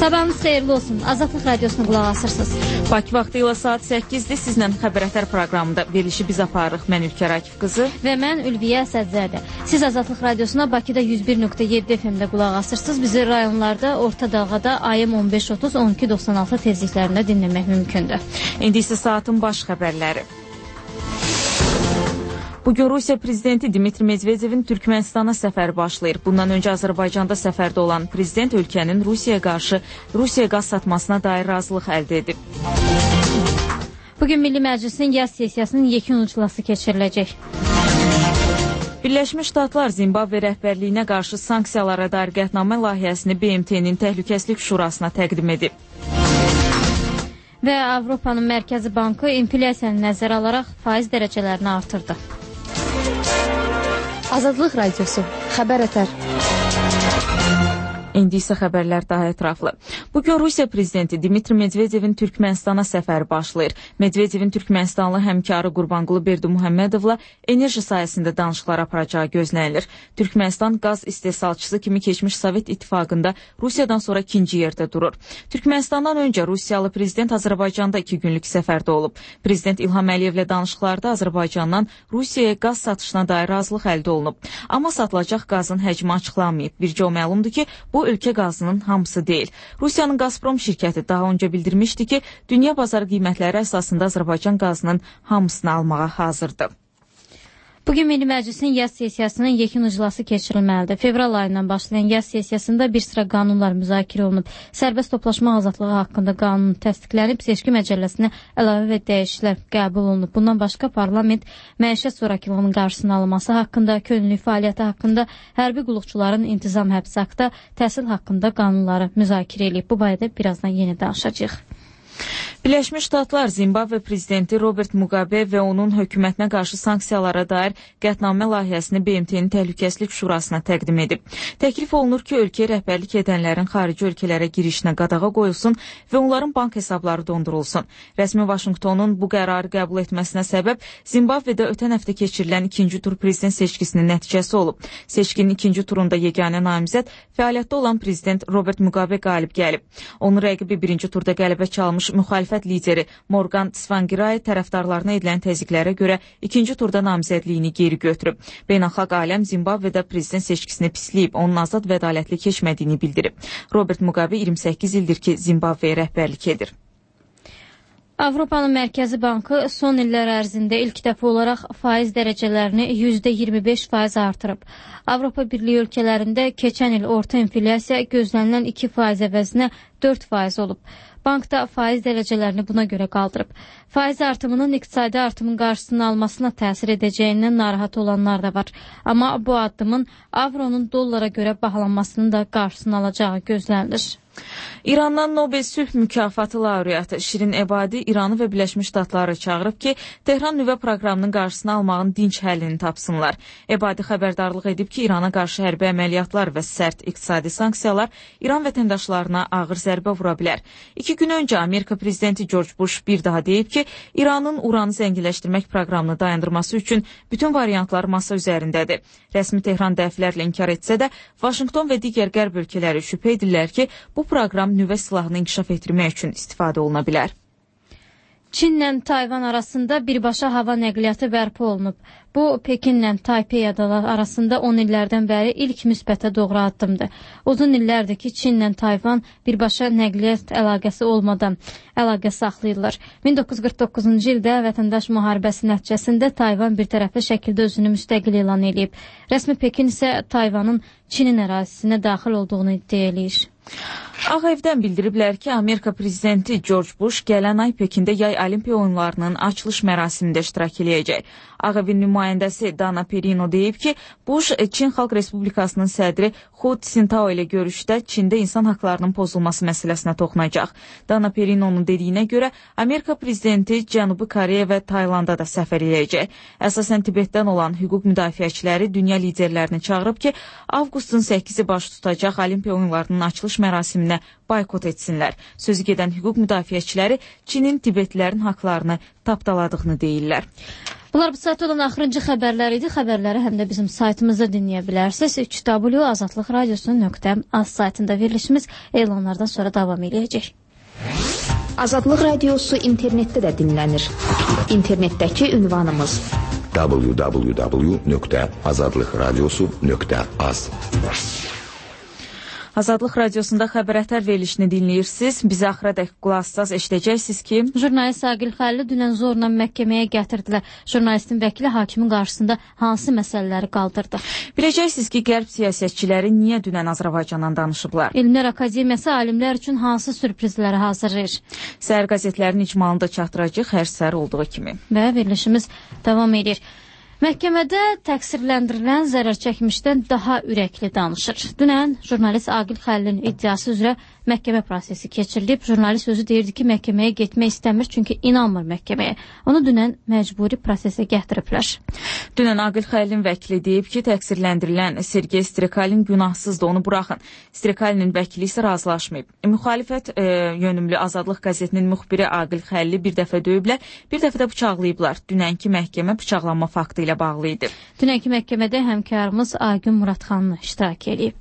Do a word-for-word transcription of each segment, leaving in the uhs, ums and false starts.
Sabahınız xeyirli olsun. Azadlıq Radiosuna qulaq asırsınız. Bakı vaxtı ilə saat səkkizdir. Sizlə Xəbər Ətər proqramında verilişi biz aparırıq. Mən Ülkər Akif qızı. Və mən Ülviyə Sədzədə. Siz Azadlıq Radiosuna Bakıda yüz bir nöqtə yeddi F M-də qulaq asırsınız. Bizi rayonlarda, orta dalğada A M on beş otuz on iki doxsan altı tezliklərində dinləmək mümkündür. İndi isə saatin baş xəbərləri. Bugün Rusiya prezidenti Dmitri Medvedevin Türkmənistana səfəri başlayır. Bundan öncə Azərbaycanda səfərdə olan prezident ölkənin Rusiyaya qarşı Rusiya qaz satmasına dair razılıq əldə edib. Bugün Milli Məclisin yaz sessiyasının yekun iclası keçiriləcək. Birləşmiş Ştatlar Zimbabve rəhbərliyinə qarşı sanksiyalara dair qətnamə layihəsini B M T-nin Təhlükəsizlik Şurasına təqdim edib. Və Avropanın Mərkəzi Bankı inflyasiyanı nəzərə alaraq faiz dərəcələrini artırdı. Azadlıq Radiosu, Xəbər Ətər. İndi isə xəbərlər daha ətraflı. Bugün Rusiya prezidenti Dmitri Medvedevin Türkmənistana səfəri başlayır. Medvedevin Türkmənistanlı həmkarı Qurbanqulu Berdimuhammedovla enerji sayəsində danışıqlar aparacağı gözlənilir. Türkmənistan qaz istehsalçısı kimi keçmiş Sovet İttifaqında Rusiyadan sonra ikinci yerdə durur. Türkmənistandan öncə Rusiyalı prezident Azərbaycanda iki günlük səfərdə olub. Prezident İlham Əliyevlə danışıqlarda Azərbaycandan Rusiyaya qaz satışına dair razılıq əldə olunub. Amma satılacaq qazın həcmi açıqlanmayıb. Bircə o məlumdur ki, bu ölkə qazının hamısı deyil. Rusiyanın Gazprom şirkəti daha öncə bildirmişdi ki, dünya bazarı qiymətləri əsasında Azərbaycan qazının hamısını almağa hazırdır. Bugün Milli Məclisin yaz sessiyasının yekun iclası keçirilməlidir. Fevral ayından başlayan yaz sessiyasında bir sıra qanunlar müzakirə olunub. Sərbəst toplaşma azadlığı haqqında qanun təsdiqlənib, seçki məcəlləsinə əlavə və dəyişikliklər qəbul olunub. Bundan başqa parlament məişət zorakılığının qarşısının alınması haqqında, könüllülük fəaliyyəti haqqında, hərbi qulluqçuların intizam həbsi haqqında, təhsil haqqında qanunları müzakirə edib. Bu barədə birazdan yeni danışacağıq. Birləşmiş Ştatlar Zimbabve prezidenti Robert Mugabe və onun hökumətinə qarşı sanksiyalara dair qətnamə layihəsini B M T-nin Təhlükəsizlik Şurasına təqdim edib. Təklif olunur ki, ölkəyə rəhbərlik edənlərin xarici ölkələrə girişinə qadağa qoyulsun və onların bank hesabları dondurulsun. Rəsmi Vaşinqtonun bu qərarı qəbul etməsinə səbəb Zimbabvedə ötən həftə keçirilən ikinci tur prezident seçkisinin nəticəsi olub. Seçkinin ikinci turunda yeganə namizəd fəaliyyətdə olan prezident Robert Mugabe qalib gəlib. Onun rəqibi birinci turda qələbə çalmış müxalifət lideri Morgan Tsvangirai tərəfdarlarına edilən təzyiqlərə görə ikinci turda namizədliyini geri götürüb. Beynəlxalq aləm Zimbabvedə prezident seçkisini pisləyib, onun azad və ədalətli keçmədiyini bildirib. Robert Mugabe iyirmi səkkiz ildir ki, Zimbabveyə rəhbərlik edir. Avropanın Mərkəzi Bankı son illər ərzində ilk dəfə olaraq faiz dərəcələrini yüzdə iyirmi beş faiz artırıb. Avropa Birliyi ölkələrində keçən il orta inflyasiya gözlənilən iki faiz əvəzinə dörd faiz olub. Bank da faiz dərəcələrini buna görə qaldırıb. Faiz artımının iqtisadi artımın qarşısını almasına təsir edəcəyindən narahat olanlar da var. Amma bu addımın avronun dollara görə bahalanmasının da qarşısını alacağı gözlənilir. İrandan Nobel sülh mükafatı laureatı Şirin Ebadi İranı və Birləşmiş Ştatları çağırıb ki, Tehran nüvə proqramının qarşısını almağın dinc həllini tapsınlar. Ebadi xəbərdarlıq edib ki, İrana qarşı hərbi əməliyyatlar və sərt iqtisadi sanksiyalar İran vətəndaşlarına ağır zərbə vura bilər. İki gün öncə Amerika prezidenti George Bush bir daha deyib ki, İranın uranı zənginləşdirmək proqramını dayandırması üçün bütün variantlar masa üzərindədir. Rəsmi Tehran dəfələrlə inkar etsə də, Vaşinqton və digər qərb ölkələri şübhə edirlər ki, bu proqram nüvə silahını inkişaf etdirmək üçün istifadə oluna bilər. Çinlə Tayvan arasında birbaşa hava nəqliyyatı bərpa olunub. Bu, Pekinlə Taypey adaları arasında on illərdən bəri ilk müsbətə doğru addımdır. Uzun illərdir ki, Çinlə Tayvan birbaşa nəqliyyat əlaqəsi olmadan əlaqə saxlayırlar. min doqquz yüz qırx doqquzuncu ildə vətəndaş müharibəsi nəticəsində Tayvan bir tərəfli şəkildə özünü müstəqil elan edib. Rəsmi Pekin isə Tayvanın Çinin ərazisinə daxil olduğunu iddia eləyir. Ağ Evdən bildiriblər ki, Amerika prezidenti George Bush gələn ay Pekində yay olimpiya oyunlarının açılış mərasimində iştirak eləyəcək. Ağ Evin nümayəndəsi Dana Perino deyib ki, Bush Çin Xalq Respublikasının sədri Hu Jintao ilə görüşdə Çində insan haqlarının pozulması məsələsinə toxunacaq. Dana Perino'nun dediyinə görə Amerika prezidenti Cənubi Koreya və Taylanda da səfər eləyəcək. Əsasən Tibetdən olan hüquq müdafiəçiləri dünya liderlərini çağırıb ki, avqustun səkkizi baş tutacaq olimpiya oyunlarının açılış mərasiminə boykot etsinlər. Sözü gedən hüquq müdafiəçiləri Çinin Tibetlilərin haqlarını tapdaladığını deyirlər. Bunlar bu saat olan axırıncı xəbərlər idi. Xəbərləri həm də bizim saytımızda dinləyə bilərsiniz. üç w azadlıq radiosu nöqtə az saytında verilişimiz elanlardan sonra davam edəcək. Azadlıq radiosu internetdə də dinlənir. İnternetdəki ünvanımız w w w nöqtə azadlıq radiosu nöqtə az. Azadlıq radiosunda xəbərətər verilişini dinləyirsiniz. Bizi axıradək qulaqsaz eşidəcəksiniz ki, jurnalist Aqil Xəlili dünən zorla məhkəməyə gətirdilər. Jurnalistin vəkili hakimin qarşısında hansı məsələləri qaldırdı? Biləcəksiniz ki, qərb siyasətçiləri niyə dünən Azərbaycandan danışıblar? Elmlər Akademiyası alimlər üçün hansı sürprizləri hazırlayır? Səhər qəzetlərinin icmalında çatdıracaq hər səhər olduğu kimi. Və verilişimiz davam edir. Məhkəmədə təqsirləndirilən zərər çəkmişdən daha ürəkli danışır. Dünən jurnalist Aqil Xəlilin iddiası üzrə məhkəmə prosesi keçirilib. Jurnalist özü deyirdi ki, məhkəməyə getmək istəmir, çünki inanmır məhkəməyə. Onu dünən məcburi prosesə gətiriblər. Dünən Aqil Xəlilin vəkili deyib ki, təqsirləndirilən Sergey Strikalin günahsızdır, onu buraxın. Strikalinin vəkili isə razılaşmayıb. Müxalifət e, yönümlü Azadlıq qəzetinin müxbiri Aqil Xəlili bir dəfə döyüblər, bir dəfə də bıçaqlayıblar. Dünənki məhkəmə bıçaqlanma faktı ilə bağlı idi. Dünənki məhkəmədə həmkarımız Agün Muradxanlı iştirak edib.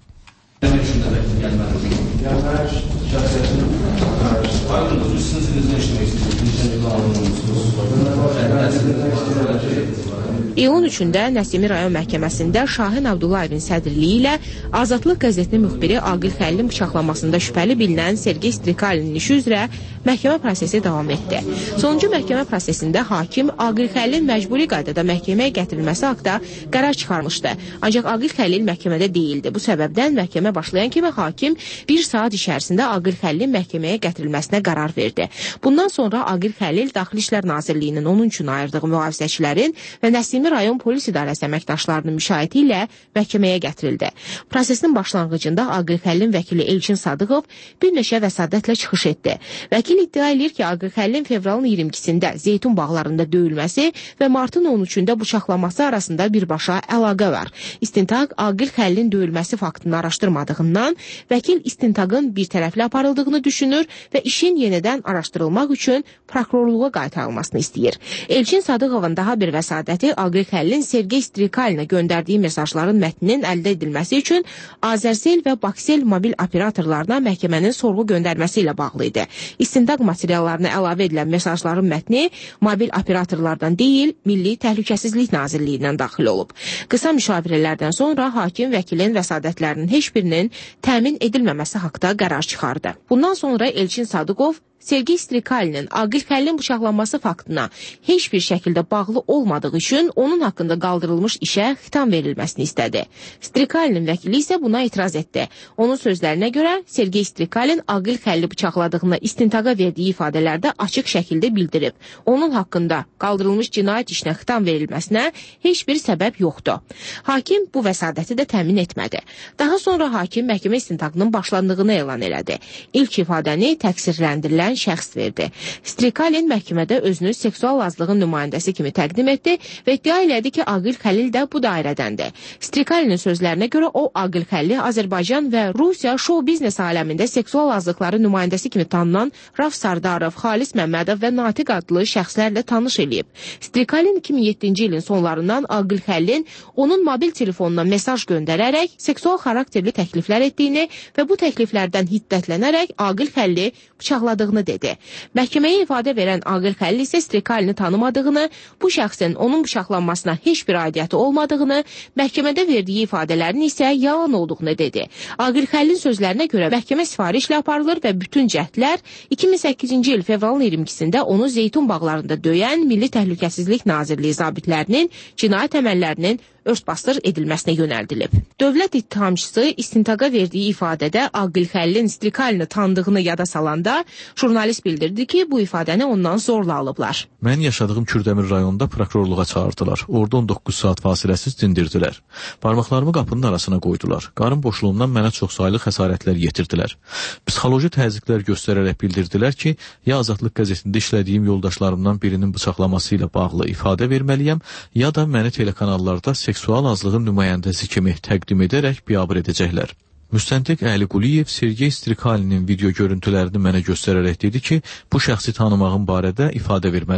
İyulun üçündə Nəsimi rayon məhkəməsində Şahin Abdullayevin sədrliyi ilə Azadlıq qəzetinin müxbiri Aqil Xəlilin bıçaqlanmasında şübhəli bilinən Sergey Strikalinin işi üzrə məhkəmə prosesi davam etdi. Sonuncu məhkəmə prosesində hakim Aqil Xəlilin məcburi qaydada məhkəməyə gətirilməsi haqda qərar çıxarmışdı. Ancaq Aqil Xəlil məhkəmədə deyildi. Bu səbəbdən məhkəmə başlayan kimi hakim bir saat içərisində Aqil Xəlilin məhkəməyə gətirilməsinə qərar verdi. Bundan sonra Aqil Xəlil Daxili İşlər Nazirliyinin onun üçün ayırdığı mühafizəçilərin və Nəsimi rayon polis idarəsi əməkdaşlarının müşahidə ilə məhkəməyə gətirildi. Prosesin başlanğıcında Aqil Xəlilin vəkili Elçin Sadıqov bir neçə vəsadətlə çıxış etdi. Vəkil iddia edir ki, Aqil Xəlilin fevralın iyirmi ikisində zeytun bağlarında döyülməsi və martın on üçündə bıçaqlaması arasında birbaşa əlaqə var. İstintaq Aqil Xəlilin döyülməsi faktını araşdırmadığından vəkil istintaqın bir tərəfli aparıldığını düşünür və işin yenidən araşdırılmaq üçün prokurorluğa qaytarılmasını istəyir. Elçin Sadıqovun daha bir vəsadəti Aqil Xəlilin Sergey Strikalinə göndərdiyi mesajların mətninin əldə edilməsi üçün Azərsel və Baksel mobil operatorlarına məhkəmənin sorğu göndərməsi ilə bağlı idi. İstintaq materiallarına əlavə edilən mesajların mətni mobil operatorlardan deyil, Milli Təhlükəsizlik Nazirliyindən daxil olub. Qısa müşavirələrdən sonra hakim vəkilin vəsadətlərinin heç birinin təmin edilməməsi haqda qərar çıxardı. Bundan sonra Elçin Sadıqov Sergey Strikalinin Aqil Xəlilin bıçaqlanması faktına heç bir şəkildə bağlı olmadığı üçün onun haqqında qaldırılmış işə xitam verilməsini istədi. Strikalinin vəkili isə buna etiraz etdi. Onun sözlərinə görə Sergey Strikalin Aqil Xəlili bıçaqladığını istintaqa verdiyi ifadələrdə açıq şəkildə bildirib. Onun haqqında qaldırılmış cinayət işinə xitam verilməsinə heç bir səbəb yoxdur. Hakim bu vəsadəti də təmin etmədi. Daha sonra hakim məhkəmə istintaqının başlandığını elan elədi. İlk ifadəni təqsirləndirilən şəxs verdi. Strikalin məhkəmədə özünü seksual azlığın nümayəndəsi kimi təqdim etdi və iddia elədi ki, Aqil Xəlil də bu dairədəndir. Strikalinin sözlərinə görə o, Aqil Xəlili Azərbaycan və Rusiya şou biznes aləmində seksual azlıqları nümayəndəsi kimi tanınan Raf Sardarov, Xalis Məmmədov və Natiq adlı şəxslərlə tanış eləyib. Strikalin iki min yeddinci ilin sonlarından Aqil Xəlilin onun mobil telefonuna mesaj göndərərək seksual xarakterli təkliflər etdiyini və bu təkliflərdən hiddətlənərək Aqil Xəlili bıçaqladığını dedi. Məhkəməyə ifadə verən Aqil Xəlil isə Strikalini tanımadığını, bu şəxsin onun bıçaqlanmasına heç bir aidiyyəti olmadığını, məhkəmədə verdiyi ifadələrin isə yalan olduğunu dedi. Aqil Xəlilin sözlərinə görə məhkəmə sifarişlə aparılır və bütün cəhdlər iki min səkkizinci il fevralın iyirmi ikisində onu zeytun bağlarında döyən Milli Təhlükəsizlik Nazirliyi zabitlərinin cinayət əməllərinin örtbasdır edilməsinə yönəldilib. Dövlət ittihamçısı istintaqa verdiyi ifadədə Aqil Xəlilin Strikalini tanıdığını yada salanda jurnalist bildirdi ki, bu ifadəni ondan zorla alıblar. Mən yaşadığım Kürdəmir rayonunda prokurorluğa çağırdılar. Orada on doqquz saat fasiləsiz dindirdilər. Parmaqlarımı qapının arasına qoydular. Qarın boşluğundan mənə çoxsaylı xəsarətlər yetirdilər. Psixoloji təzyiqlər göstərərək bildirdilər ki, ya Azadlıq qəzetində işlədiyim yoldaşlarımdan birinin bıçaqlaması ilə bağlı ifadə verməliyəm, ya da məni telekanallarda seksual azlığın nümayəndəsi kimi təqdim edərək biabır edəcəklər. Müstəntiq Əli Quliyev Sergey Strikalinin video görüntülərini mənə göstərərək dedi ki, bu şəxsi tanımağın barədə ifadə verməlisən.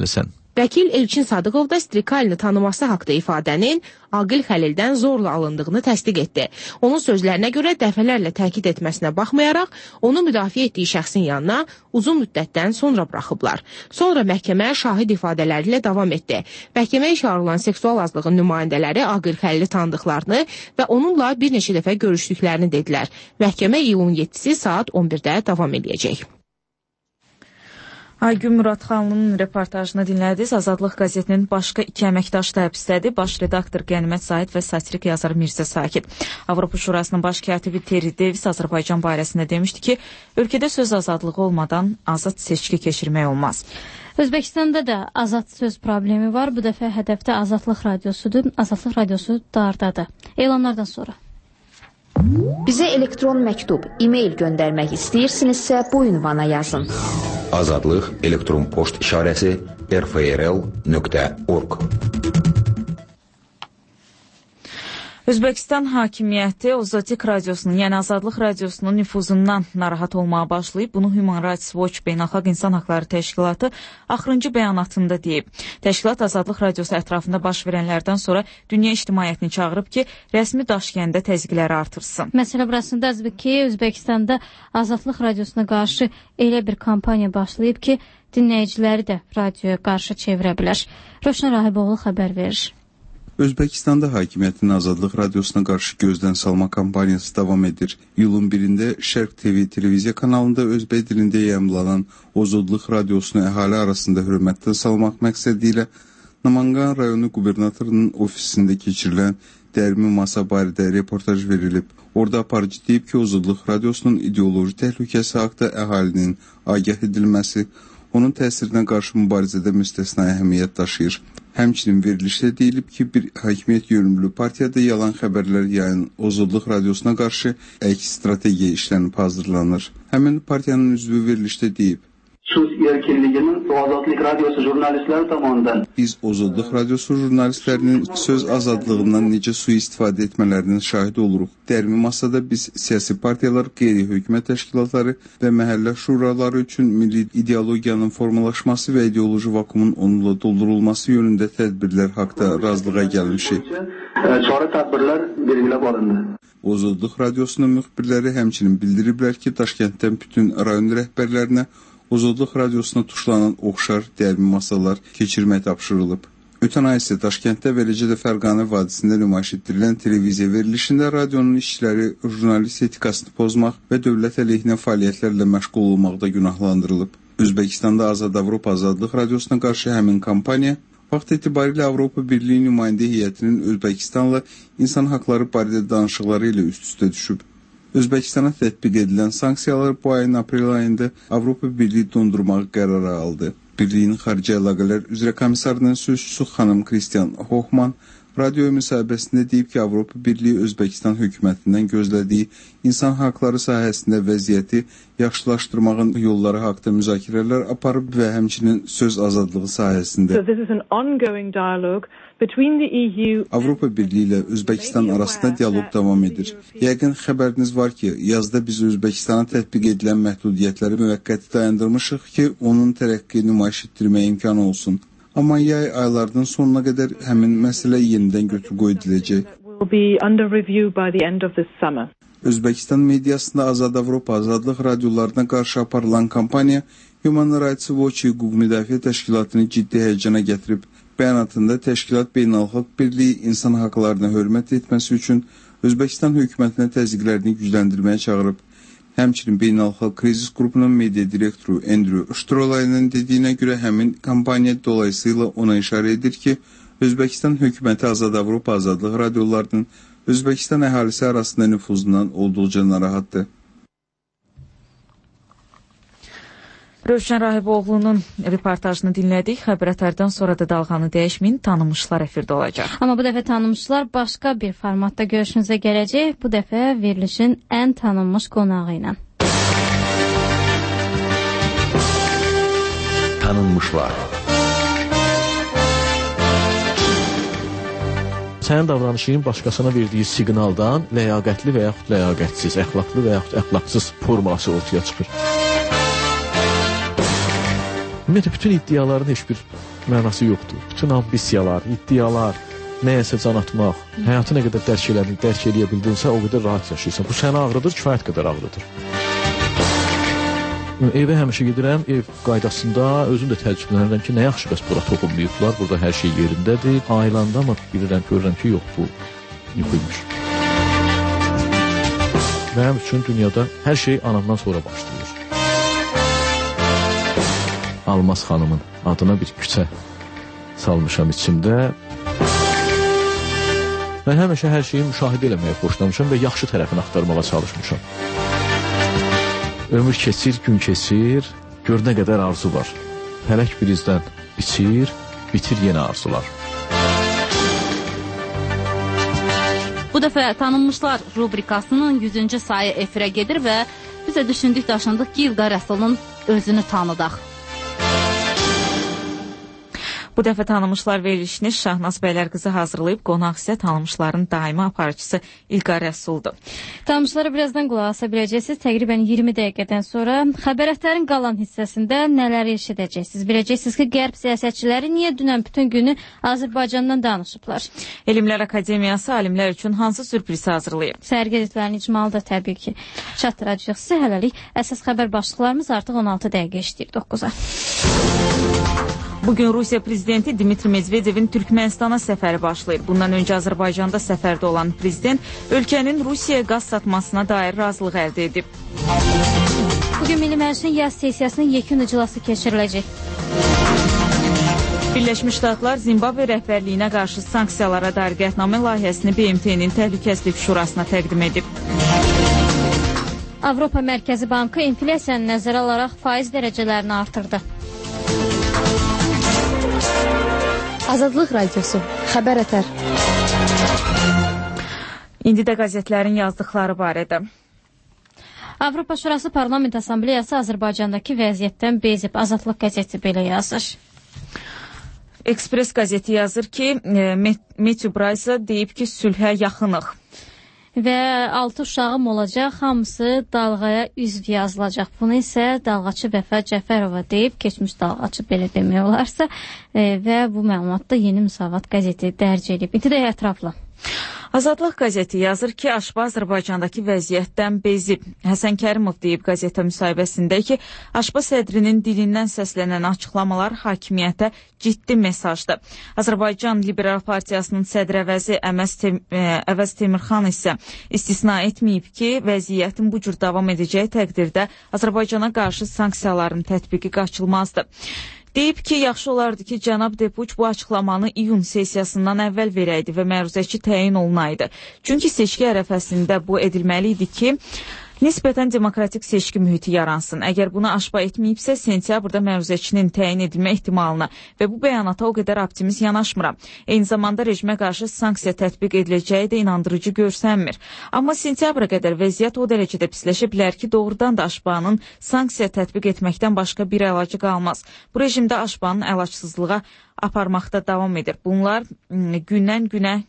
Vəkil Elçin Sadıqov da Strikalini tanıması haqda ifadənin Aqil Xəlildən zorla alındığını təsdiq etdi. Onun sözlərinə görə dəfələrlə təkid etməsinə baxmayaraq, onu müdafiə etdiyi şəxsin yanına uzun müddətdən sonra buraxıblar. Sonra məhkəmə şahid ifadələri ilə davam etdi. Məhkəməyə çağırılan seksual azlığın nümayəndələri Aqil Xəlili tanıdıqlarını və onunla bir neçə dəfə görüşdüklərini dedilər. Məhkəmə iyulun yeddisi saat on birdə davam edəcək. Aygün Muradxanlının reportajını dinlədiniz. Azadlıq qəzetinin başqa iki əməkdaşı da həbsdədir. Baş redaktor Qənimət Zahid və satirik yazar Mirzə Sakit. Avropa Şurasının baş katibi Terry Davis Azərbaycan barəsində demişdi ki, ölkədə söz azadlığı olmadan azad seçki keçirmək olmaz. Özbəkistanda da azad söz problemi var. Bu dəfə hədəfdə Azadlıq radiosudur. Azadlıq radiosu dardadır. Elanlardan sonra. Bizə elektron məktub, e-mail göndərmək istəyirsinizsə bu ünvana yazın. Azadlıq elektron poçt işarəsi r f r l nöqtə org. Özbəkistan hakimiyyəti Ozotik radiosunun, yəni Azadlıq radiosunun nüfuzundan narahat olmağa başlayıb. Bunu Human Rights Watch Beynəlxalq İnsan Haqları Təşkilatı axırıncı bəyanatında deyib. Təşkilat Azadlıq radiosu ətrafında baş verənlərdən sonra dünya ictimaiyyətini çağırıb ki, rəsmi Daşkəndə təzyiqləri artırsın. Məsələ burasındadır ki, Özbəkistanda Azadlıq radiosuna qarşı elə bir kampaniya başlayıb ki, dinləyiciləri də radioya qarşı çevirə bilər. Rövşən Rahiboğlu xəbər verir. Özbəkistanda hakimiyyətin Azadlıq radiosuna qarşı gözdən salma kampaniyası davam edir. İyulun birində Şərq T V televiziya kanalında özbək dilində yayımlanan Azadlıq radiosunu əhali arasında hörmətdən salmaq məqsədi ilə Namangan rayonu qubernatorunun ofisində keçirilən dərmi masa barədə reportaj verilib. Orada aparıcı deyib ki, Azadlıq radiosunun ideoloji təhlükəsi haqda əhalinin agah edilməsi, onun təsirinə qarşı mübarizədə müstəsna əhəmiyyət daşıyır. Həmçinin verilişdə deyilib ki, bir hakimiyyət yönümlü partiyada yalan xəbərlər yayan Azadlıq radiosuna qarşı əks strategiya işlənib hazırlanır. Həmin partiyanın üzvü verilişdə deyib. Söz erkinliğinin Azadlıq radiosu jurnalistləri tərəfindən Biz Azadlıq radiosu jurnalistlərinin söz azadlığından necə sui-istifadə etmələrinin şahidi oluruq. Dərmi masada biz siyasi partiyalar, qeyri-hökumət təşkilatları və məhəllə şuraları üçün milli ideologiyanın formalaşması və ideoloji vakumun onunla doldurulması yönündə tədbirlər haqda razılığa gəlmişik. Çarə tədbirlər belgiləb alındı. Azadlıq radiosunun müxbirləri həmçinin bildiriblər ki, Daşkənddən bütün rayon rəhbərlərinə Azadlıq radiosuna tuşlanan oxşar dərmi masalar keçirmək tapşırılıb. Ötən ay isə Daşkənddə və eləcə də Fərqanə vadisində nümayiş etdirilən televiziya verilişində radionun işçiləri jurnalist etikasını pozmaq və dövlət əleyhinə fəaliyyətlərlə məşğul olmaqda günahlandırılıb. Özbəkistanda Azad Avropa Azadlıq radiosuna qarşı həmin kampaniya vaxt etibarilə Avropa Birliyi nümayəndə heyətinin Özbəkistanla insan haqları barədə danışıqları ilə üst-üstə düşüb. Özbəkistana tətbiq edilən sanksiyalar bu ayın aprel ayında Avropa Birliyi dondurmağı qərara aldı. Birliyin xarici əlaqələr üzrə komissarının sözçüsü xanım Kristian Hochman radio müsahibəsində deyib ki, Avropa Birliyi Özbəkistan hökumətindən gözlədiyi insan haqları sahəsində vəziyyəti yaxşılaşdırmağın yolları haqda müzakirələr aparıb və həmçinin söz azadlığı sahəsində. So this is an ongoing dialogue between the E U Avropa Birliyi ilə Özbəkistan arasında dialoq davam edir. Yəqin xəbəriniz var ki, yazda biz Özbəkistana tətbiq edilən məhdudiyyətləri müvəqqəti dayandırmışıq ki, onun tərəqqi nümayiş etdirməyə imkanı olsun. Amma yay aylarının sonuna qədər həmin məsələ yenidən götür-qoy ediləcək. Özbəkistan mediasında Azad Avropa Azadlıq radiolarına qarşı aparılan kampaniya Human Rights Watch hüquq müdafiə təşkilatını ciddi həyəcana gətirib. Bəyanatında təşkilat beynəlxalq birliyi insan haqlarına hörmət etməsi üçün Özbəkistan hökumətinə təzyiqlərini gücləndirməyə çağırıb. Həmçinin beynəlxalq krizis qrupunun media direktoru Andrew Ştrolay'ın dediyinə görə həmin kampaniya dolayısıyla ona işarə edir ki, Özbəkistan hökuməti Azad Avropa Azadlıq radiolarının Özbəkistan əhalisi arasında nüfuzundan olduqca narahatdır. Rövşən Rahiboğlu'nun reportajını dinlədik. Xəbərətlərdən sonra da dalğanı dəyişməyin, tanınmışlar efirdə olacaq. Amma bu dəfə tanınmışlar başqa bir formatda görüşünüzə gələcək. Bu dəfə verilişin ən tanınmış qonağı ilə. Tanınmışlar. Sənin davranışının başqasına verdiyi siqnaldan ləyaqətli və yaxud ləyaqətsiz, əxlaqlı və yaxud əxlaqsız forması ortaya çıxır. Ümumiyyətlə, bütün iddiaların heç bir mənası yoxdur. Bütün ambisiyalar, iddialar, nəyəsə can atmaq, həyatı nə qədər dərk elədin, dərk eləyə bildinsə, o qədər rahat yaşayırsan. Bu səni ağrıdır, kifayət qədər ağrıdır. Evə həmişə gedirəm, ev qaydasında özüm də təəccüblənirəm ki, nə yaxşı bəs bura toxunmayıblar, burada hər şey yerindədir. Ailəndə amma bilirəm, görürəm ki, yox, bu yuxuymuş. Mənim üçün dünyada hər şey anamdan sonra başlayır. Almaz xanımın adına bir küçə salmışam içimdə. Mən həmişə hər şeyi müşahidə eləməyə xoşlamışam və yaxşı tərəfini axtarmağa çalışmışam. Ömür keçir, gün keçir, gör nə qədər arzu var. Fələk bir izdən biçir, bitir yenə arzular. Bu dəfə tanınmışlar rubrikasının yüzüncü sayı efirə gedir və biz də düşündük, daşındıq ki, İlqar Rəsulun özünü tanıdaq. Bu dəfə tanımışlar verilişini Şahnaz Bəylərqızı hazırlayıb, qonaq isə tanımışların daimi aparıcısı İlqar Rəsuldur. Tanımışlara birazdan qulaq asa biləcəksiniz. Təqribən iyirmi dəqiqədən sonra xəbərətlərin qalan hissəsində nələri eşidəcəksiniz? Biləcəksiniz ki, qərb siyasətçiləri niyə dünən bütün günü Azərbaycandan danışıblar? Elmlər Akademiyası alimlər üçün hansı sürprizi hazırlayıb? Səhər qəzetlərinin icmalı da təbii ki çatdıracaq sizə. Hələlik əsas xəbər başlıqlarımız artıq on altı dəqiqə işləyir doqquza. Bugün Rusiya prezidenti Dmitri Medvedevin Türkmənistana səfəri başlayır. Bundan öncə Azərbaycanda səfərdə olan prezident ölkənin Rusiyaya qaz satmasına dair razılıq əldə edib. Bugün Milli Məclisin yaz sessiyasının yekun iclası keçiriləcək. Birləşmiş Ştatlar Zimbabve rəhbərliyinə qarşı sanksiyalara dair qətnamə layihəsini B M T-nin Təhlükəsizlik Şurasına təqdim edib. Avropa Mərkəzi Bankı inflyasiyanı nəzərə alaraq faiz dərəcələrini artırdı. Azadlıq Radiosu, Xəbər Ətər. İndi də qəzetlərin yazdıqları barədə. Avropa Şurası Parlament Assambleyası Azərbaycandakı vəziyyətdən bezib. Azadlıq qəzeti belə yazır. Ekspres qəzeti yazır ki, Matthew Bryce deyib ki, sülhə yaxınıq. Və altı uşağım olacaq, hamısı dalğaya üzv yazılacaq. Bunu isə dalğaçı Vəfa Cəfərova deyib, keçmiş dalğaçı belə demək olarsa, e, və bu məlumatda Yeni Müsavat qəzeti dərc edib. İndi də ətraflı. Azadlıq qəzeti yazır ki, Aşba Azərbaycandakı vəziyyətdən bezib. Həsən Kərimov deyib qəzetə müsahibəsində ki, Aşba sədrinin dilindən səslənən açıqlamalar hakimiyyətə ciddi mesajdır. Azərbaycan Liberal Partiyasının sədr əvəzi Əməz Tem Əvəz Temirxan isə istisna etməyib ki, vəziyyətin bu cür davam edəcəyi təqdirdə Azərbaycana qarşı sanksiyaların tətbiqi qaçılmazdır. Deyib ki, yaxşı olardı ki, cənab Depuç bu açıqlamanı iyun sessiyasından əvvəl verəydi və məruzəçi təyin olunaydı. Çünki seçki ərəfəsində bu edilməli idi ki, nisbətən demokratik seçki mühiti yaransın. Əgər bunu aşba etməyibsə, sentyabrda məruzəçinin təyin edilmə ehtimalına və bu bəyanata o qədər optimist yanaşmıram. Eyni zamanda rejimə qarşı sanksiya tətbiq ediləcəyi də inandırıcı görsənmir. Amma sentyabra qədər vəziyyət o dərəcədə pisləşə bilər ki, doğrudan da aşbanın sanksiya tətbiq etməkdən başqa bir əlacı qalmaz. Bu rejimdə aşbanın əlacsızlığa aparmaqda davam edir. Bunlar gündən günə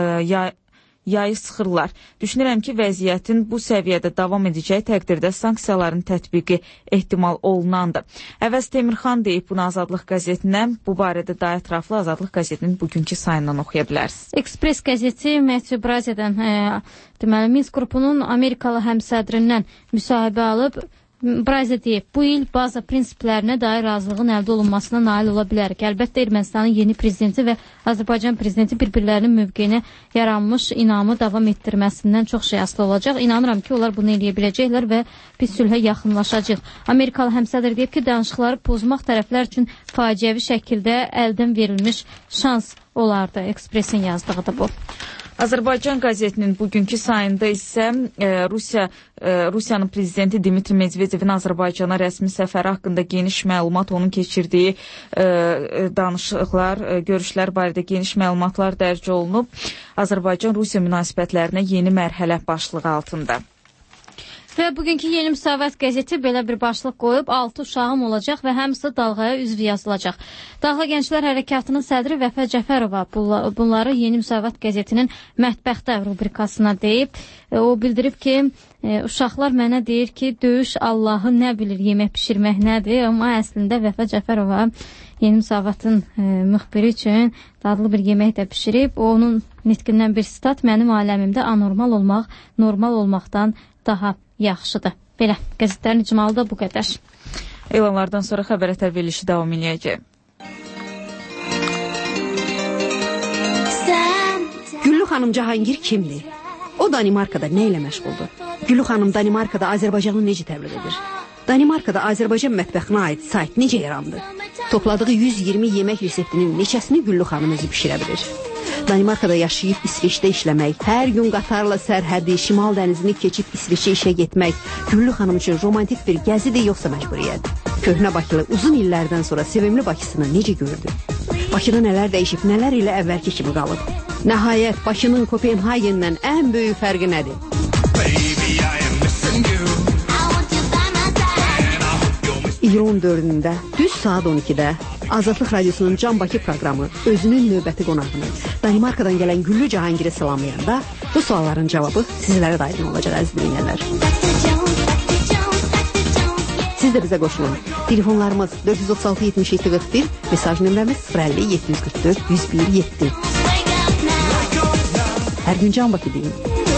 ya yayı sıxırlar. Düşünürəm ki, vəziyyətin bu səviyyədə davam edəcəyi təqdirdə sanksiyaların tətbiqi ehtimal olunandır. Əvəz Temirxan deyib bunu Azadlıq qəzetinə. Bu barədə daha ətraflı Azadlıq qəzetinin bugünkü sayından oxuya bilərsiniz. Ekspres qəzeti Matthew Bryce'dən e, deməli, Minsk qrupunun Amerikalı həmsədrindən müsahibə alıb. Bryce deyib, bu il baza prinsiplərinə dair razılığın əldə olunmasına nail ola bilərik. Əlbəttə, Ermənistanın yeni prezidenti və Azərbaycan prezidenti bir-birlərinin mövqeyinə yaranmış inamı davam etdirməsindən çox şey asılı olacaq. İnanıram ki, onlar bunu eləyə biləcəklər və biz sülhə yaxınlaşacaq. Amerikalı həmsədr deyib ki, danışıqları pozmaq tərəflər üçün faciəvi şəkildə əldən verilmiş şans olardı. Ekspresin yazdığıdır bu. Azərbaycan qəzetinin bugünkü sayında isə e, Rusiya e, Rusiyanın prezidenti Dmitri Medvedevin Azərbaycana rəsmi səfəri haqqında geniş məlumat, onun keçirdiyi e, danışıqlar, e, görüşlər barədə geniş məlumatlar dərc olunub. Azərbaycan-Rusiya münasibətlərinə yeni mərhələ başlığı altında. Və bugünkü Yeni Müsavat qəzeti belə bir başlıq qoyub, altı uşağım olacaq və hamısı dalğaya üzv yazılacaq. Dağlı Gənclər Hərəkatının sədri Vəfa Cəfərova bunları Yeni Müsavat qəzetinin mətbəxtə rubrikasına deyib. O bildirib ki, uşaqlar mənə deyir ki, döyüş Allahı nə bilir, yemək pişirmək nədir, amma əslində Vəfa Cəfərova Yeni Müsavatın müxbiri üçün dadlı bir yemək də pişirib. Onun nitqindən bir sitat: mənim aləmimdə anormal olmaq normal olmaqdan daha yaxşıdır. Belə, qəzetlərin icmalı da bu qədər. Elanlardan sonra xəbər ətər verilişi davam edəcək. Güllü xanım Cahangir kimdir? O Danimarkada nə ilə məşğuldur? Güllü xanım Danimarkada Azərbaycanı necə təbliğ edir? Danimarkada Azərbaycan mətbəxinə aid sayt necə yarandı? Topladığı yüz iyirmi yemək reseptinin neçəsini Güllü xanım özü pişirə bilir? Danimarkada yaşayıb İsveçdə işləmək, hər gün qatarla sərhədi, Şimal dənizini keçib İsveçə işə getmək Güllü xanım üçün romantik bir gəzidir, yoxsa məcburiyyət? Köhnə Bakılı uzun illərdən sonra sevimli Bakısını necə gördü? Bakıda nələr dəyişib, nələr ilə əvvəlki kimi qalıb? Nəhayət, Bakının Kopenhagendən ən böyük fərqi nədir? iyulun dördündə, düz saat on ikidə Azadlıq Radyosunun Can Bakı proqramı özünün növbəti qonağını Danimarkadan gələn Güllü Cahangir'i salamlayanda bu sualların cavabı sizlərə də aydın olacaq, əziz dinləyənlər. Siz də bizə qoşulun. Telefonlarımız dörd yüz otuz altı yetmiş yeddi qırx bir, mesaj nömrəmiz sıfır əlli yeddi yüz qırx dörd yüz bir yeddi. Hər gün Can Bakı deyin.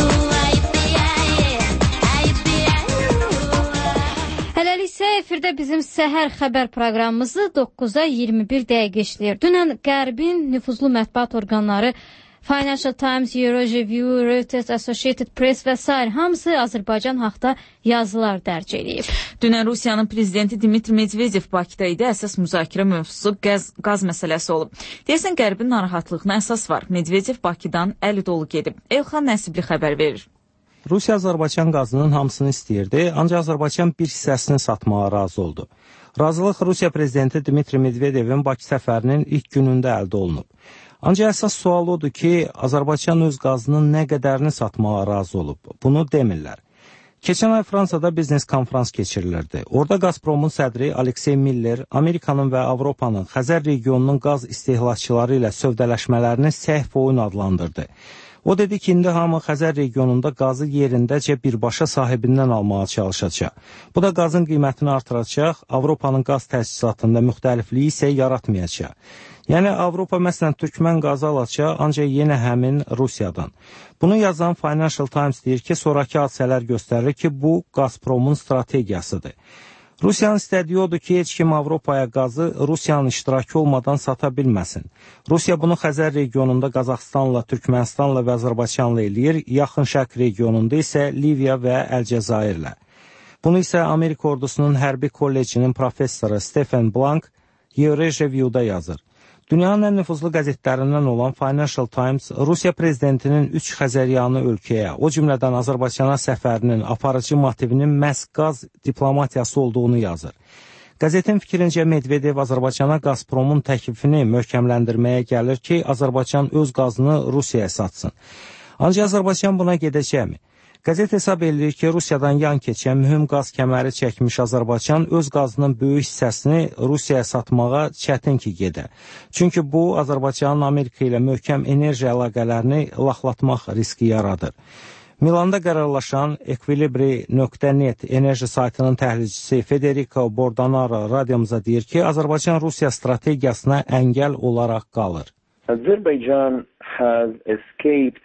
Hələlik isə efirdə bizim səhər xəbər proqramımızı doqquza iyirmi bir dəqiqə işləyir. Dünən Qərbin nüfuzlu mətbuat orqanları Financial Times, Euroreview, Reuters, Associated Press və s. hamısı Azərbaycan haqda yazılar dərc edib. Dünən Rusiyanın prezidenti Dmitri Medvedev Bakıda idi. Əsas müzakirə mövzusu qaz, qaz məsələsi olub. Deyəsən Qərbin narahatlığına əsas var. Medvedev Bakıdan əli dolu gedib. Elxan Nəsibli xəbər verir. Rusiya Azərbaycan qazının hamısını istəyirdi, ancaq Azərbaycan bir hissəsini satmağa razı oldu. Razılıq Rusiya prezidenti Dmitri Medvedevin Bakı səfərinin ilk günündə əldə olunub. Ancaq əsas sual odur ki, Azərbaycan öz qazının nə qədərini satmağa razı olub. Bunu demirlər. Keçən ay Fransada biznes konferans keçirilirdi. Orada Gazpromun sədri Aleksey Miller Amerikanın və Avropanın Xəzər regionunun qaz istehlakçıları ilə sövdələşmələrini səhv oyun adlandırdı. O dedi ki, indi hamı Xəzər regionunda qazı yerindəcə birbaşa sahibindən almağa çalışacaq. Bu da qazın qiymətini artıracaq, Avropanın qaz təchizatında müxtəlifliyi isə yaratmayacaq. Yəni, Avropa məsələn türkmən qazı alacaq, ancaq yenə həmin Rusiyadan. Bunu yazan Financial Times deyir ki, sonraki hadisələr göstərir ki, bu Gazpromun strategiyasıdır. Rusiyanın istədiyi odur ki, heç kim Avropaya qazı Rusiyanın iştirakı olmadan sata bilməsin. Rusiya bunu Xəzər regionunda Qazaxıstanla, Türkmənistanla və Azərbaycanla eləyir, yaxın şərq regionunda isə Liviya və Əlcəzairlə. Bunu isə Amerika ordusunun hərbi kollecinin professoru Stephen Blank Euroreview-da yazır. Dünyanın ən nüfuzlu qəzetlərindən olan Financial Times Rusiya prezidentinin üç xəzəryanı ölkəyə, o cümlədən Azərbaycana səfərinin aparıcı motivinin məhz qaz diplomatiyası olduğunu yazır. Qəzetin fikrincə Medvedev Azərbaycana Gazpromun təklifini möhkəmləndirməyə gəlir ki, Azərbaycan öz qazını Rusiyaya satsın. Ancaq Azərbaycan buna gedəcəkmi? Qəzet hesab edir ki, Rusiyadan yan keçən mühüm qaz kəməri çəkmiş Azərbaycan öz qazının böyük hissəsini Rusiyaya satmağa çətin ki gedə. Çünki bu, Azərbaycanın Amerika ilə möhkəm enerji əlaqələrini laxlatmaq riski yaradır. Milanda qərarlaşan Equilibri nöqtə net enerji saytının təhlilçisi Federico Bordanaro radiomuza deyir ki, Azərbaycan Rusiya strategiyasına əngəl olaraq qalır. Azərbaycan has escaped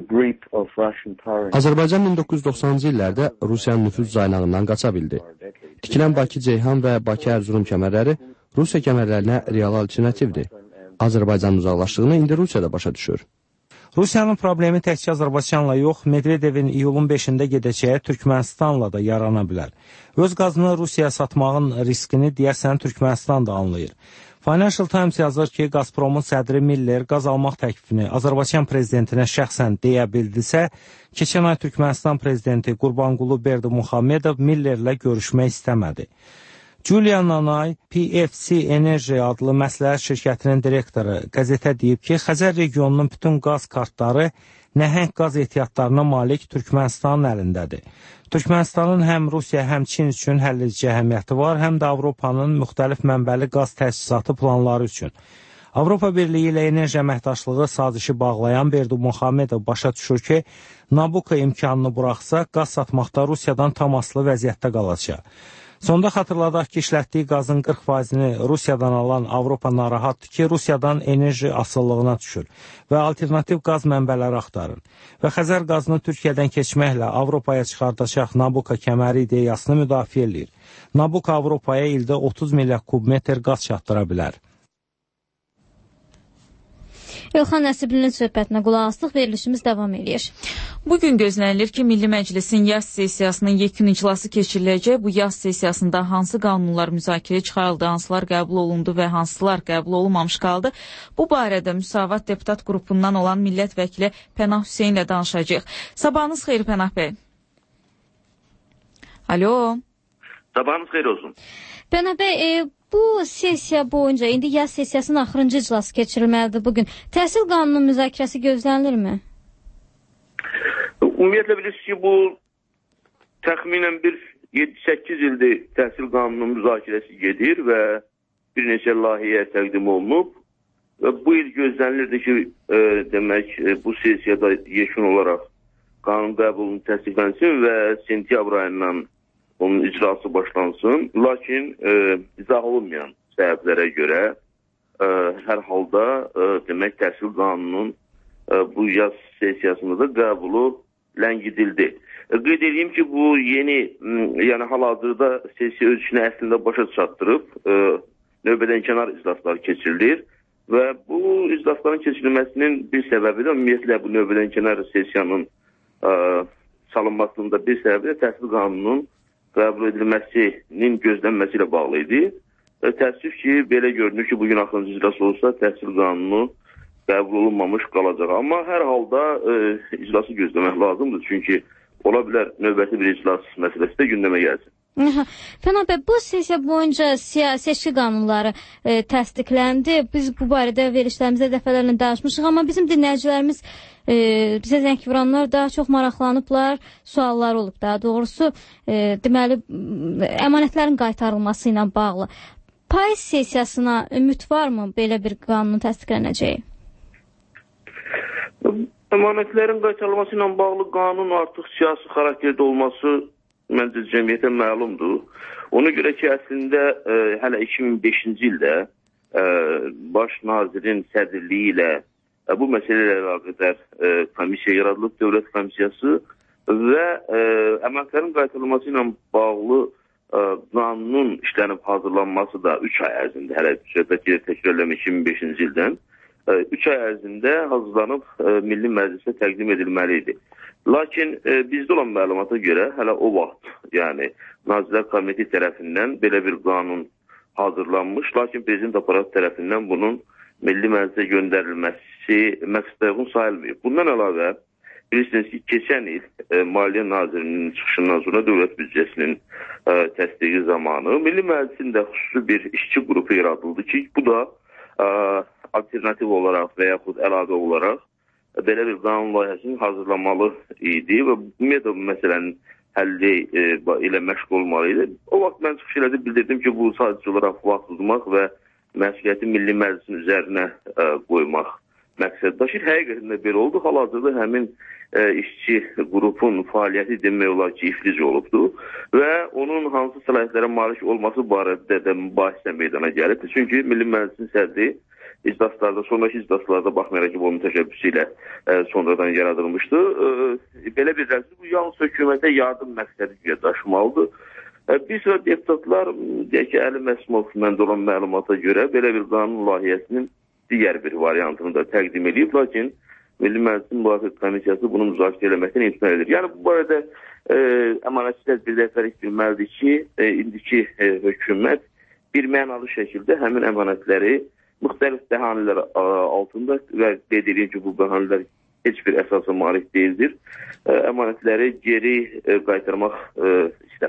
Azərbaycan min doqquz yüz doxsanıncı illərdə Rusiyanın nüfuz caynağından qaça bildi. Tikilən Bakı-Ceyhan və Bakı-Ərzurum kəmərləri Rusiya kəmərlərinə real alternativdir. Azərbaycanın uzaqlaşdığını indi Rusiyada başa düşür. Rusiyanın problemi təkcə Azərbaycanla yox, Medvedevin iyulun beşində gedəcəyi Türkmənistanla da yarana bilər. Öz qazını Rusiyaya satmağın riskini deyərsən Türkmənistan da anlayır. Financial Times yazır ki, Gazpromun sədri Miller qaz almaq təklifini Azərbaycan prezidentinə şəxsən deyə bildisə, keçən ay Türkmənistan prezidenti Qurbanqulu Berdimuhamedov Millerlə görüşmək istəmədi. Julia Nanay, P F C Enerji adlı məsləhət şirkətinin direktoru qəzetə deyib ki, Xəzər regionunun bütün qaz kartları nəhəng qaz ehtiyatlarına malik Türkmənistanın əlindədir. Türkmənistanın həm Rusiya, həm Çin üçün həlledici əhəmiyyəti var, həm də Avropanın müxtəlif mənbəli qaz təsisatı planları üçün. Avropa Birliyi ilə enerji əməkdaşlığı sazişi bağlayan Berdu Muhammedov başa düşür ki, Nabucco imkanını buraxsa, qaz satmaqda Rusiyadan tam asılı vəziyyətdə qalacaq. Sonda xatırladaq ki, işlətdiyi qazın qırx faizini Rusiyadan alan Avropa narahatdır ki, Rusiyadan enerji asıllığına düşür və alternativ qaz mənbələri axtarır. Və Xəzər qazını Türkiyədən keçməklə Avropaya çıxardacaq Nabucco kəməri ideyasını müdafiə edir. Nabucco Avropaya ildə otuz milyar kubmetr qaz çatdıra bilər. Elxan Nəsiblinin söhbətinə qulaq asdıq, verilişimiz davam edir. Bugün gözlənilir ki, Milli Məclisin yaz sessiyasının yekun iclası keçiriləcək. Bu yaz sessiyasında hansı qanunlar müzakirəyə çıxarıldı, hansılar qəbul olundu və hansılar qəbul olunmamış qaldı? Bu barədə Müsavat deputat qrupundan olan millət vəkili Pənah Hüseyn ilə danışacaq. Sabahınız xeyir Pənah bəy. Alo. Sabahınız xeyir olsun. Pənah bəy, e, bu sessiya boyunca, indi yaz sessiyasının axırıncı iclası keçirilməlidir bugün. Təhsil qanunun müzakirəsi gözlənilirmi? Ümumiyyətlə bilirsiniz ki, bu təxminən bir yeddi səkkiz ildir təhsil qanunun müzakirəsi gedir və bir neçə layihəyə təqdim olunub. Və bu il gözlənilirdi ki, e, demək, e, bu sessiyada yekun olaraq qanun qəbulunu təsdiqlənsin və sentyabr ayından onun icrası başlansın. Lakin e, izah olunmayan səbəblərə görə e, hər halda e, demək təhsil qanununun e, bu yaz sessiyasında da qəbulu ləngidildi. E, qeyd edeyim ki, bu yeni, yəni hal-hazırda sessiya ölçüsünü əslində başa çatdırıb, e, növbədən kənar iclaslar keçirilir və bu iclasların keçirilməsinin bir səbəbi də ümumiyyətlə bu növbədən kənar sessiyanın e, salınmasında bir səbəbi də təhsil qanununun qəbul edilməsinin gözlənməsi ilə bağlı idi. E, təəssüf ki, belə görünür ki, bugün axırıncı iclas olsa təhsil qanunu qəbul olunmamış qalacaq. Amma hər halda e, iclası gözləmək lazımdır. Çünki ola bilər növbəti bir iclas məsələsi də gündəmə gəlsin. Pənah bəy, bu sessiya boyunca seçki qanunları e, təsdiqləndi. Biz bu barədə verilişlərimizdə dəfələrlə danışmışıq, amma bizim dinləyicilərimiz e, bizə zəng vuranlar daha çox maraqlanıblar, suallar olub daha doğrusu. E, deməli, əmanətlərin qaytarılması ilə bağlı. Payız sessiyasına ümid varmı belə bir qanunun təsdiqlənəcəyi? Əmanətlərin qaytarılması ilə bağlı qanun artıq siyasi xarakterdə olması məncə cəmiyyətə məlumdur. Ona görə ki, əslində e, hələ iki min beşinci ildə e, baş nazirin sədrliyi ilə e, bu məsələlə əlaqədar e, komissiya yaradılıb, dövlət komissiyası və e, əmanətlərin qaytarılması ilə bağlı e, qanunun işlənib hazırlanması da üç ay ərzində, hələ söhbət təkrarləmə iki min beşinci ildən üç ay ərzində hazırlanıb e, Milli Məclisə təqdim edilməli idi. Lakin e, bizdə olan məlumata görə hələ o vaxt, yəni Nazirlər Komiteti tərəfindən belə bir qanun hazırlanmış, lakin Prezident aparatı tərəfindən bunun Milli Məclisə göndərilməsi məqsədə uyğun sayılmayıb. Bundan əlavə, bilirsiniz ki, keçən il e, Maliyyə Nazirinin çıxışından sonra dövlət büdcəsinin e, təsdiqi zamanı Milli Məclisin də xüsusi bir işçi qrupu yaradıldı ki, bu da e, alternativ olaraq və yaxud əlavə olaraq belə bir qanun layihəsinin hazırlamalı idi və ümumiyyətlə bu məsələnin həlli e, ilə məşğul olmalı idi. O vaxt mən çıxış elədi, bildirdim ki, bu sadəcə olaraq vaxt uzmaq və məsuliyyəti Milli Məclisin üzərinə e, qoymaq məqsəd daşıyır. Həqiqətən də belə oldu. Hal-hazırda həmin e, işçi qrupun fəaliyyəti demək olar ki, iflic olubdur və onun hansı səlahiyyətlərə malik olması barədə də mübahisə meydana gəlib. Çünki Milli Məclisin sədri iclaslarda, sonraki iclaslarda baxmayaraq ki, onun təşəbbüsü ilə e, sonradan yaradılmışdı. E, belə bir rəqsi bu yalnız hökumətə yardım məqsədi daşımalıdır. E, bir sıra deputatlar, deyək ki, Əli Məsmov məndə olan məlumata görə belə bir qanun layihəsinin digər bir variantını da təqdim edib, lakin Milli Məclisin Müvafiq Komissiyası bunu müzakirə eləməkdən imtina edir. Yəni, bu barədə e, əmanətçilər bir dəfəlik bilməlidir ki, e, indiki e, hökumət bir mənalı şəkildə həmin əmanətləri müxtəlif bəhanələr altında və qeyd edeyim ki, bu bəhanələr heç bir əsasa malik deyildir. Əmanətləri geri qaytarmaq istəmir.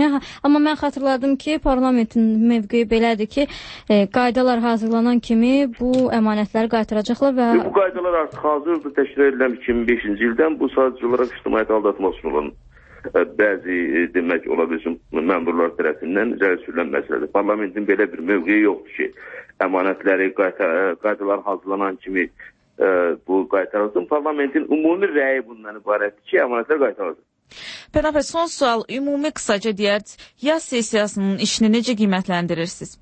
Hə, amma mən xatırladım ki, parlamentin mövqeyi belədir ki, e, qaydalar hazırlanan kimi bu əmanətləri qaytaracaqlar və... Bu qaydalar artıq hazırdır, təşkil edilən iki min beşinci ildən bu sadəcə olaraq ictimaiyyət aldatması olan e, bəzi e, demək ola bilsin məmurlar tərəfindən irəli sürülən məsələdir. Parlamentin belə bir mövqeyi yoxdur ki, əmanətləri qaytar, qaydalar hazırlanan kimi e, bu qaytarılsın. Parlamentin ümumi rəyi bundan ibarətdir ki, əmanətlər qaytarılsın. Pənah bəy, son sual, ümumi qısaca deyək, yaz sessiyasının işini necə qiymətləndirirsiniz?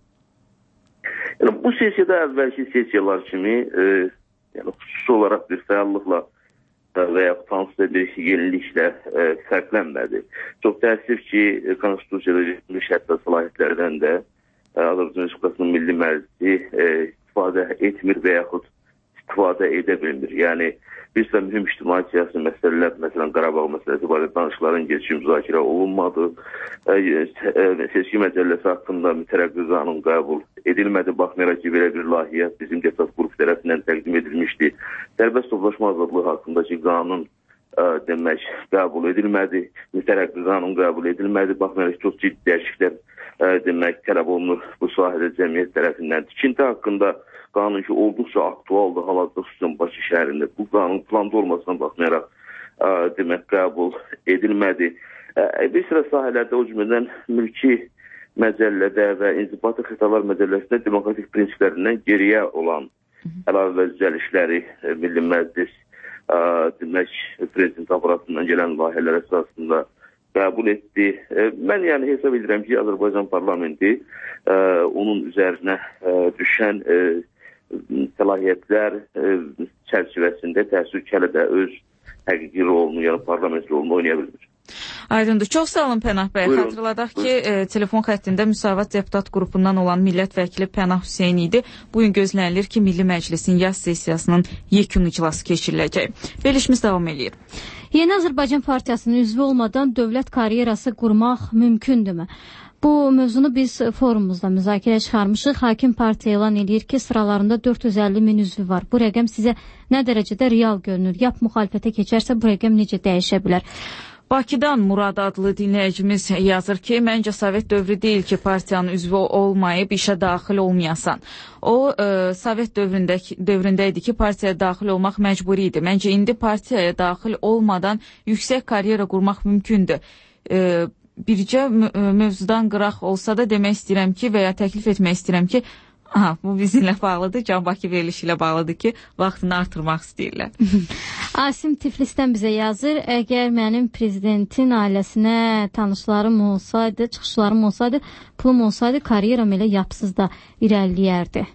Yəni, bu sessiyada əvvəlki sessiyalar kimi e, yəni, xüsusi olaraq bir fəallıqla e, və yaxud hansısa bir yeniliklə e, fərqlənmədi. Çox təəssüf ki, Konstitusiyada verilmiş hətta səlahiyyətlərdən də e, Azərbaycan Respublikasının Milli Məclisi e, istifadə etmir və yaxud istifadə edə bilmir. Yəni, bir sıra mühüm ictimai siyasi məsələlər, məsələn, Qarabağ məsələsi barədə danışıqların geçici müzakirə olunmadı. E, e, seçki məcəlləsi haqqında mütərəqqi qanun qəbul edilmədi. Baxmayaraq ki, belə bir layihə bizim deputat qrup tərəfindən təqdim edilmişdi. Sərbəst toplaşma azadlığı haqqındakı qanun e, demək qəbul edilmədi. Mütərəqqi qanun qəbul edilmədi. Baxmayaraq ki, çox ciddi dəyişikliklər e, demək tələb olunur bu sahədə cəmiyyət tərəfindən. Tikinti haqqında qanun ki, olduqca aktualdır hal-hazırda xüsusən Bakı şəhərində. Bu qanun planda olmasına baxmayaraq ə, demək qəbul edilmədi. Ə, bir sıra sahələrdə o cümlədən mülki məcəllədə və inzibati xətalar məcəlləsində demokratik prinsiplərindən geriyə olan əlavə və düzəlişləri Milli Məclis ə, demək prezident aparatından gələn layihələr əsasında qəbul etdi. Ə, mən yəni hesab edirəm ki, Azərbaycan parlamenti ə, onun üzərinə ə, düşən ə, səlahiyyətlər e, çərçivəsində təəssüfkələ də öz həqiqi rolunu, yəni parlament rolunu oynaya bilmir. Aydındır. Çox sağ olun Pənah bəy. Buyurun. Xatırladaq ki, e, telefon xəttində Müsavat deputat qrupundan olan millət vəkili Pənah Hüseyn idi. Bugün gözlənilir ki, Milli Məclisin yaz sessiyasının yekun iclası keçiriləcək. Verilişimiz davam edir. Yeni Azərbaycan Partiyasının üzvü olmadan dövlət karyerası qurmaq mümkündürmü? Bu mövzunu biz forumumuzda müzakirə çıxarmışıq. Hakim partiya elan edir ki, sıralarında dörd yüz əlli min üzvü var. Bu rəqəm sizə nə dərəcədə real görünür? Yap müxalifətə keçərsə bu rəqəm necə dəyişə bilər? Bakıdan Murad adlı dinləyicimiz yazır ki, məncə Sovet dövrü deyil ki, partiyanın üzvü olmayıb işə daxil olmayasan. O, e, Sovet dövründə, dövründə idi ki, partiyaya daxil olmaq məcburi idi. Məncə indi partiyaya daxil olmadan yüksək karyera qurmaq mümkündür. E, bircə mövzudan qıraq olsa da demək istəyirəm ki, və ya təklif etmək istəyirəm ki, aha, bu bizimlə bağlıdır, Can Bakı verilişi ilə bağlıdır ki, vaxtını artırmaq istəyirlər. Asim Tiflisdən bizə yazır, əgər mənim prezidentin ailəsinə tanışlarım olsaydı, çıxışlarım olsaydı, pulum olsaydı, karyeram elə yapsız da irəliləyərdi.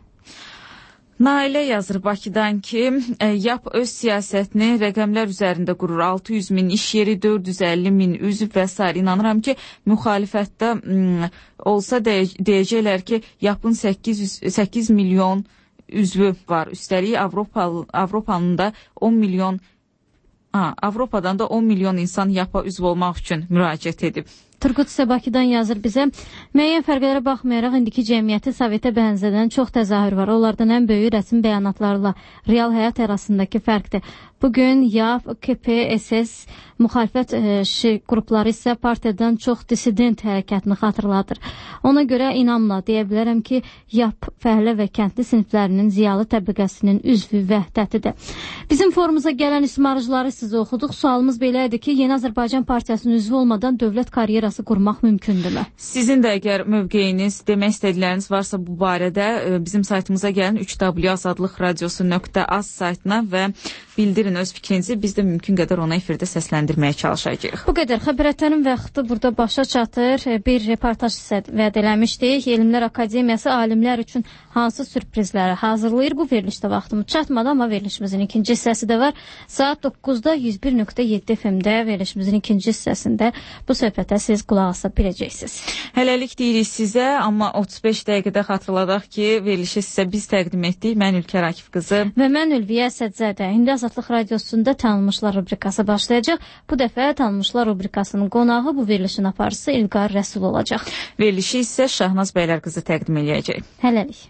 Nailə yazır Bakıdan ki, e, yap öz siyasətini rəqəmlər üzərində qurur. altı yüz min iş yeri, dörd yüz əlli min üzv və s. İnanıram ki, müxalifətdə m, olsa deyə, deyəcəklər ki, yapın səkkiz milyon üzvü var. Üstəlik Avropalı, Avropanın da on milyon ha, Avropadan da on milyon insan yapa üzv olmaq üçün müraciət edib. Turgut isə Bakıdan yazır bizə, müəyyən fərqlərə baxmayaraq indiki cəmiyyəti Sovetə bənzədən çox təzahür var. Onlardan ən böyüyü rəsmi bəyanatlarla real həyat arasındakı fərqdir. Bugün Y A V, K P, S S müxalifət e, qrupları isə partiyadan çox dissident hərəkətini xatırladır. Ona görə inamla deyə bilərəm ki, Y A P fəhlə və kəndli siniflərinin ziyalı təbəqəsinin üzvü vəhdətidir. Bizim forumuza gələn ismarıcıları sizə oxuduq. Sualımız belə idi ki, Yeni Azərbaycan Partiyasının üzvü olmadan dövlət karyerası qurmaq mümkündürmü? Sizin də əgər mövqeyiniz, demək istədikləriniz varsa bu barədə bizim saytımıza gəlin üç w azadlıq radiosu nöqtə az saytına və bildirin öz fikrinizi. Biz də mümkün qədər ona efirdə səsləndirməyə çalışacağıq. Bu qədər xəbərətlərin vaxtı burada başa çatır. Bir reportaj isə vəd eləmişdik. Elmlər Akademiyası alimlər üçün hansı sürprizləri hazırlayır? Bu verilişdə vaxtımız çatmadı, amma verilişimizin ikinci hissəsi də var. Saat doqquzda yüz bir nöqtə yeddi F M-də verilişimizin ikinci hissəsində bu söhbətə siz qulaq asa biləcəksiniz. Hələlik deyirik sizə, amma otuz beş dəqiqədə xatırladaq ki, verilişi sizə biz təqdim etdik. Mən Ülkər Akif qızı və mən Ülviyə Əsədzədə. İndi Azadlıq Radiosunda Tanınmışlar rubrikası başlayacaq. Bu dəfə Tanınmışlar rubrikasının qonağı bu verilişin aparıcısı İlqar Rəsul olacaq. Verilişi isə Şahnaz Bəylər qızı təqdim edəcək. Hələlik.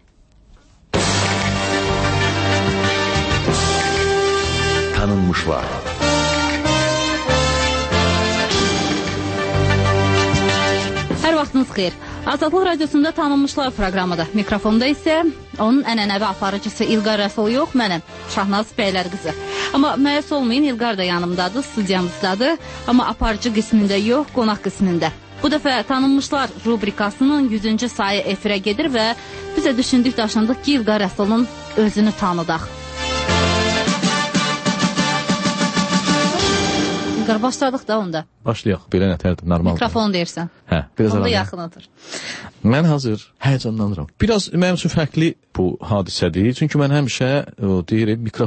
Tanınmışlar. Vaxtınız xeyir. Azadlıq Radiosunda tanınmışlar proqramıdır. Mikrofonda isə onun ənənəvi aparıcısı İlqar Rəsul yox, mənəm, Şahnaz Bəylər qızı. Amma məyəs olmayın, İlqar da yanımdadır, studiyamızdadır. Amma aparıcı qismində yox, qonaq qismində. Bu dəfə tanınmışlar rubrikasının yüzüncü sayı efirə gedir və bizə düşündük, daşındıq ki, İlqar Rəsulun özünü tanıdaq. İlqar, başladıq da onda. Başlayaq, belə nətərdir, normaldır. Mikrofon deyirsən. Hə, biraz onda yaxın otur. Mən hazır, həyəcanlanıram. Biraz mənim üçün fərqli bu hadisədir. Çünki mən həmişə o, deyirik, mikrofon